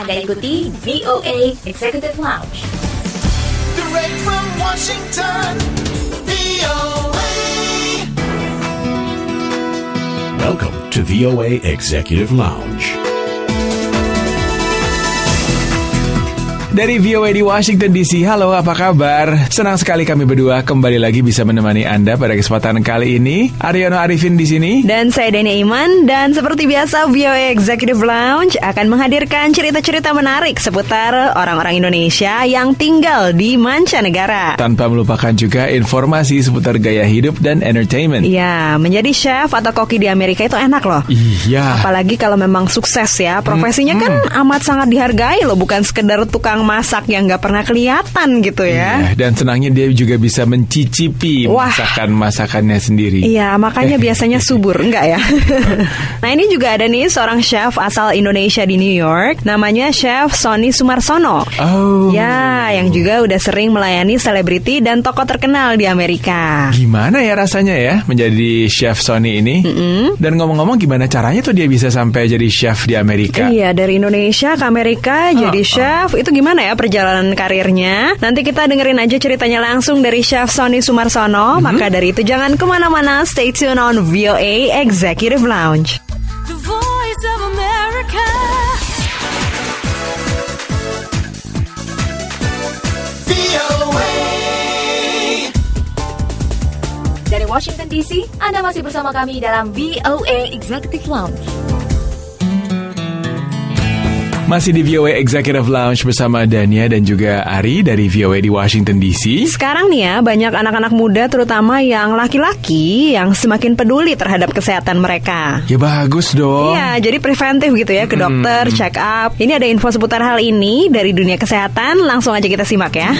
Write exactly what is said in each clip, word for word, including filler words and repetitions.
Anda ikuti V O A Executive Lounge. Direct from Washington, V O A. Welcome to V O A Executive Lounge. Dari V O A di Washington D C, halo apa kabar? Senang sekali kami berdua kembali lagi bisa menemani Anda pada kesempatan kali ini. Aryono Arifin di sini. Dan saya Deni Iman. Dan seperti biasa V O A Executive Lounge akan menghadirkan cerita-cerita menarik seputar orang-orang Indonesia yang tinggal di mancanegara. Tanpa melupakan juga informasi seputar gaya hidup dan entertainment. Ya, menjadi chef atau koki di Amerika itu enak loh. Iya. Apalagi kalau memang sukses ya. Profesinya hmm, kan hmm. amat sangat dihargai loh. Bukan sekedar tukang masak yang gak pernah kelihatan gitu ya. Iya, dan senangnya dia juga bisa mencicipi Wah. masakan-masakannya sendiri. Iya, makanya biasanya subur, enggak ya? Nah, ini juga ada nih seorang chef asal Indonesia di New York. Namanya Chef Sonny Sumarsono. Oh. Ya, yang juga udah sering melayani selebriti dan tokoh terkenal di Amerika. Gimana ya rasanya ya menjadi Chef Sonny ini? Mm-mm. Dan ngomong-ngomong gimana caranya tuh dia bisa sampai jadi chef di Amerika? Iya, dari Indonesia ke Amerika oh, jadi chef. Oh. Itu gimana ya perjalanan karirnya? Nanti kita dengerin aja ceritanya langsung dari Chef Sonny Sumarsono. Mm-hmm. Maka dari itu jangan kemana-mana, stay tune on V O A Executive Lounge. The Voice of America. V O A. Dari Washington D C, Anda masih bersama kami dalam V O A Executive Lounge. Masih di V O A Executive Lounge bersama Dania dan juga Ari dari V O A di Washington D C. Sekarang nih ya, banyak anak-anak muda terutama yang laki-laki yang semakin peduli terhadap kesehatan mereka. Ya bagus dong. Iya, jadi preventif gitu ya, ke dokter, hmm. check up. Ini ada info seputar hal ini dari dunia kesehatan, langsung aja kita simak ya.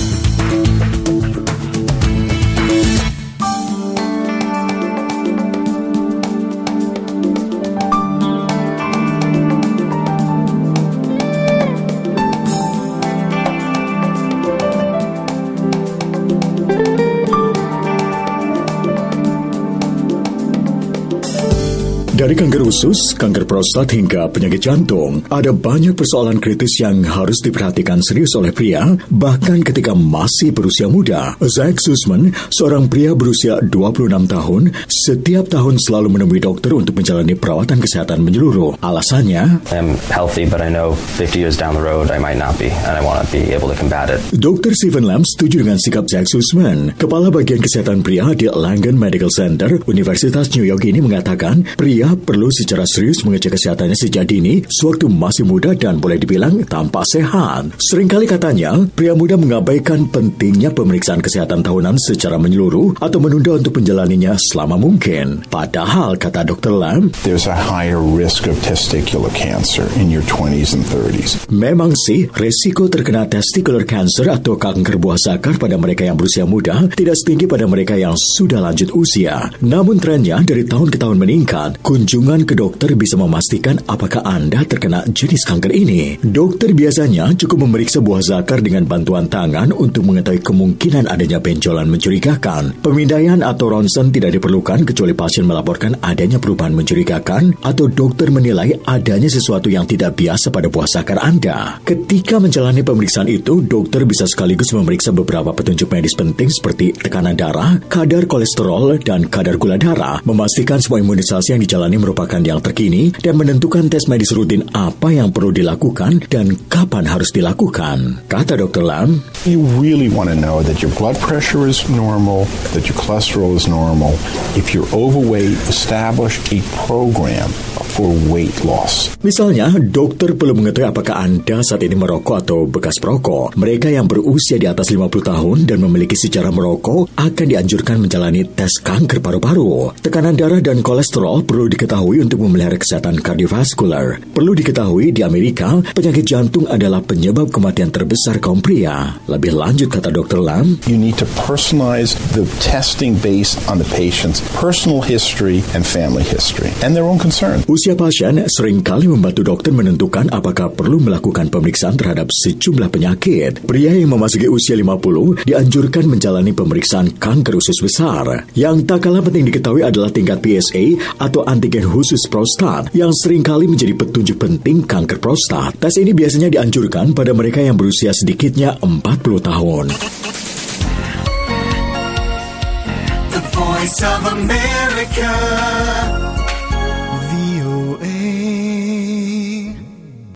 Dari kanker usus, kanker prostat hingga penyakit jantung, ada banyak persoalan kritis yang harus diperhatikan serius oleh pria, bahkan ketika masih berusia muda. Zach Sussman, seorang pria berusia dua puluh enam tahun, setiap tahun selalu menemui dokter untuk menjalani perawatan kesehatan menyeluruh. Alasannya, I'm healthy, but I know fifty years down the road I might not be, and I want to be able to combat it. dokter Stephen Lam setuju dengan sikap Zach Sussman. Kepala bagian kesehatan pria di Langone Medical Center, Universitas New York ini mengatakan, pria perlu secara serius mengecek kesehatannya sejak dini, sewaktu masih muda dan boleh dibilang tampak sehat. Seringkali katanya, pria muda mengabaikan pentingnya pemeriksaan kesehatan tahunan secara menyeluruh atau menunda untuk menjalaninya selama mungkin. Padahal, kata dokter Lam, there's a higher risk of testicular cancer in your twenties and thirties. Memang sih, resiko terkena testicular cancer atau kanker buah zakar pada mereka yang berusia muda tidak setinggi pada mereka yang sudah lanjut usia. Namun trennya dari tahun ke tahun meningkat. Kunjungan ke dokter bisa memastikan apakah Anda terkena jenis kanker ini. Dokter biasanya cukup memeriksa buah zakar dengan bantuan tangan untuk mengetahui kemungkinan adanya benjolan mencurigakan. Pemindaian atau ronsen tidak diperlukan kecuali pasien melaporkan adanya perubahan mencurigakan atau dokter menilai adanya sesuatu yang tidak biasa pada buah zakar Anda. Ketika menjalani pemeriksaan itu, dokter bisa sekaligus memeriksa beberapa petunjuk medis penting seperti tekanan darah, kadar kolesterol, dan kadar gula darah, memastikan semua imunisasi yang dijalani merupakan yang terkini dan menentukan tes medis rutin apa yang perlu dilakukan dan kapan harus dilakukan. Kata dokter Lam, you really want to know that your blood pressure is normal, that your cholesterol is normal. If you're overweight, establish a program for weight loss. Misalnya, dokter perlu mengetahui apakah Anda saat ini merokok atau bekas perokok. Mereka yang berusia di atas lima puluh tahun dan memiliki sejarah merokok akan dianjurkan menjalani tes kanker paru-paru. Tekanan darah dan kolesterol perlu diketahui untuk memelihara kesehatan kardiovaskular. Perlu diketahui di Amerika, penyakit jantung adalah penyebab kematian terbesar kaum pria. Lebih lanjut, kata dokter Lam, you need to personalize the testing based on the patient's personal history and family history and their own concern. Usia pasien seringkali membantu dokter menentukan apakah perlu melakukan pemeriksaan terhadap sejumlah penyakit. Pria yang memasuki usia lima puluh dianjurkan menjalani pemeriksaan kanker usus besar. Yang tak kalah penting diketahui adalah tingkat P S A atau antigen khusus prostat yang seringkali menjadi petunjuk penting kanker prostat. Tes ini biasanya dianjurkan pada mereka yang berusia sedikitnya empat puluh tahun. The Voice of America.